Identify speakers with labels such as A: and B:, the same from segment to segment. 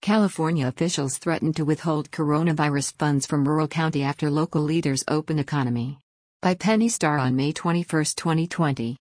A: California officials threatened to withhold coronavirus funds from rural county after local leaders open economy. By Penny Starr on May 21, 2020.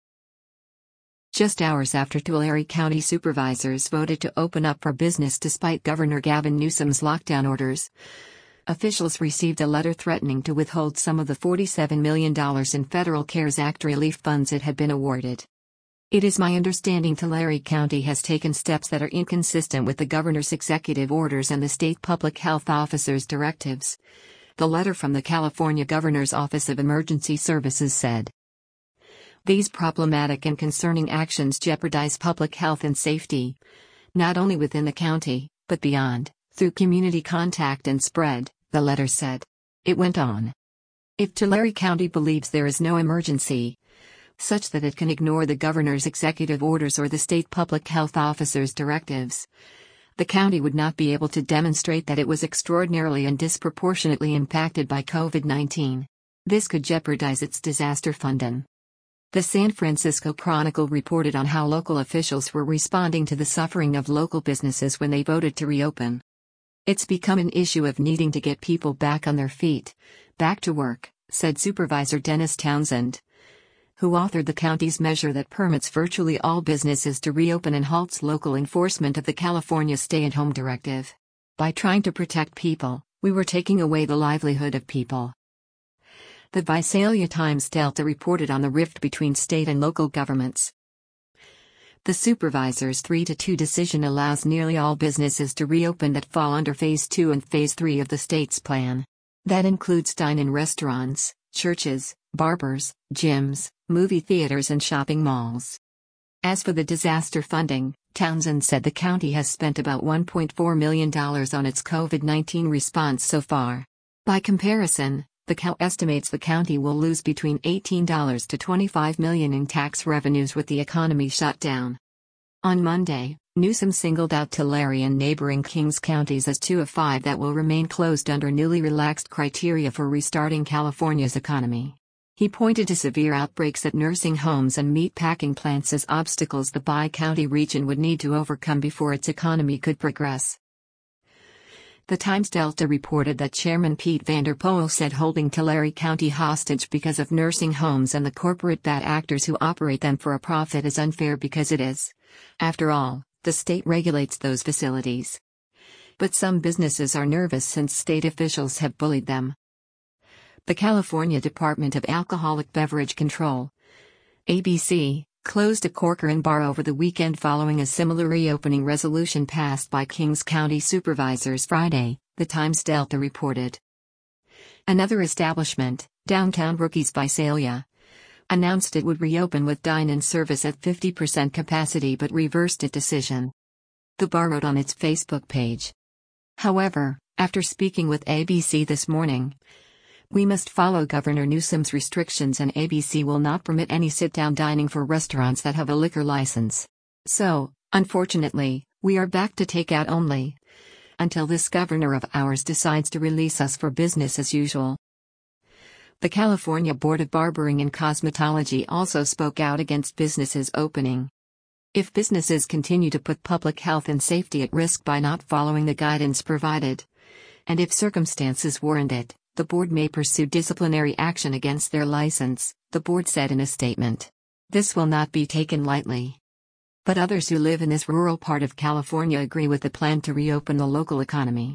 A: Just hours after Tulare County supervisors voted to open up for business despite Governor Gavin Newsom's lockdown orders, officials received a letter threatening to withhold some of the $47 million in federal CARES Act relief funds it had been awarded. It is my understanding Tulare County has taken steps that are inconsistent with the governor's executive orders and the state public health officer's directives, the letter from the California Governor's Office of Emergency Services said. These problematic and concerning actions jeopardize public health and safety, not only within the county, but beyond, through community contact and spread, the letter said. It went on. If Tulare County believes there is no emergency, such that it can ignore the governor's executive orders or the state public health officer's directives, the county would not be able to demonstrate that it was extraordinarily and disproportionately impacted by COVID-19. This could jeopardize its disaster funding. The San Francisco Chronicle reported on how local officials were responding to the suffering of local businesses when they voted to reopen. It's become an issue of needing to get people back on their feet, back to work, said Supervisor Dennis Townsend, who authored the county's measure that permits virtually all businesses to reopen and halts local enforcement of the California Stay-at-Home Directive. By trying to protect people, we were taking away the livelihood of people. The Visalia Times-Delta reported on the rift between state and local governments. The supervisor's 3-2 decision allows nearly all businesses to reopen that fall under Phase 2 and Phase 3 of the state's plan. That includes dine-in restaurants, churches, barbers, gyms, movie theaters and shopping malls. As for the disaster funding, Townsend said the county has spent about $1.4 million on its COVID-19 response so far. By comparison, the CAO estimates the county will lose between $18 to $25 million in tax revenues with the economy shut down. On Monday, Newsom singled out Tulare and neighboring Kings counties as 2 of 5 that will remain closed under newly relaxed criteria for restarting California's economy. He pointed to severe outbreaks at nursing homes and meat packing plants as obstacles the bi-county region would need to overcome before its economy could progress. The Times-Delta reported that Chairman Pete Vanderpoel said holding Tulare County hostage because of nursing homes and the corporate bad actors who operate them for a profit is unfair because it is. After all, the state regulates those facilities. But some businesses are nervous since state officials have bullied them. The California Department of Alcoholic Beverage Control, ABC, closed a Corcoran bar over the weekend following a similar reopening resolution passed by Kings County supervisors Friday, the Times-Delta reported. Another establishment, Downtown Rookies Visalia, announced it would reopen with dine-in service at 50% capacity but reversed its decision. The bar wrote on its Facebook page. However, after speaking with ABC this morning, we must follow Governor Newsom's restrictions and ABC will not permit any sit-down dining for restaurants that have a liquor license. So, unfortunately, we are back to takeout only, until this governor of ours decides to release us for business as usual. The California Board of Barbering and Cosmetology also spoke out against businesses opening. If businesses continue to put public health and safety at risk by not following the guidance provided, and if circumstances warrant it, the board may pursue disciplinary action against their license, the board said in a statement. This will not be taken lightly. But others who live in this rural part of California agree with the plan to reopen the local economy.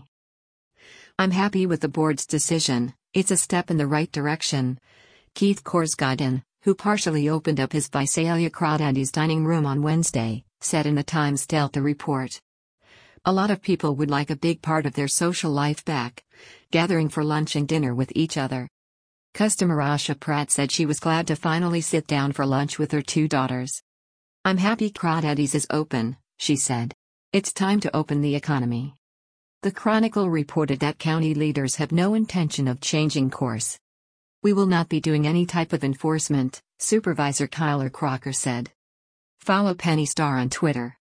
A: I'm happy with the board's decision, it's a step in the right direction, Keith Korsgaden, who partially opened up his Visalia Crawdaddy's dining room on Wednesday, said in the Times-Delta report. A lot of people would like a big part of their social life back, gathering for lunch and dinner with each other. Customer Asha Pratt said she was glad to finally sit down for lunch with her 2 daughters. I'm happy Crawdaddy's is open, she said. It's time to open the economy. The Chronicle reported that county leaders have no intention of changing course. We will not be doing any type of enforcement, Supervisor Kyler Crocker said. Follow Penny Starr on Twitter.